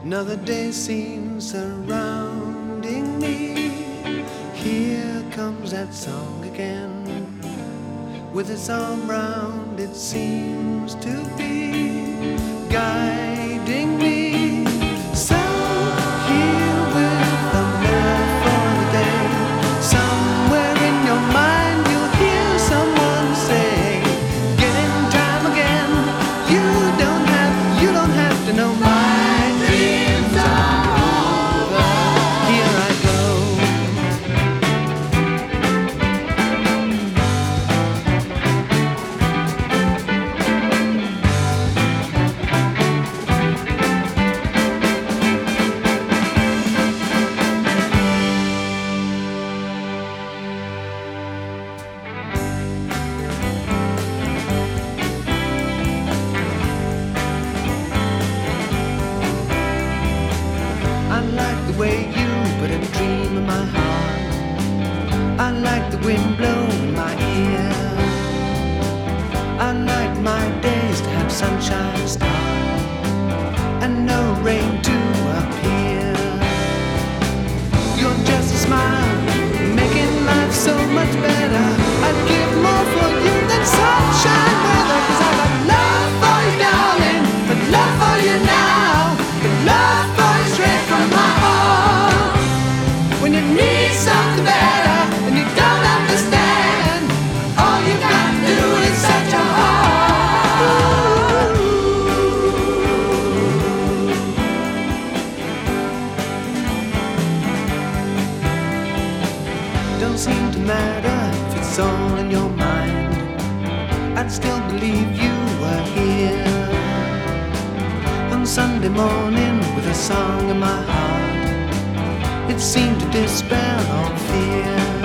Another day seems surrounding me. Here comes that song again. With its arm round, it seems to be guiding me. So here with the love for the day. Somewhere in your mind you'll hear someone say, get in time again. You don't have to know my dreams are over. Here I go. I like the way you put a dream in my heart. I like the wind blowing in my ear. I like my days to have sunshine, stars, and no rain to appear. You're just a smile, making life so much better. I'd give more for you than sunshine weather. 'Cause I got love for you, darling, but love for you now. But love for you straight from my heart. When you need something better and you don't understand, all you got to do is set your heart. Don't seem to matter if it's all in your mind. I'd still believe you were here on Sunday morning with a song in my heart. It seemed to dispel all fear.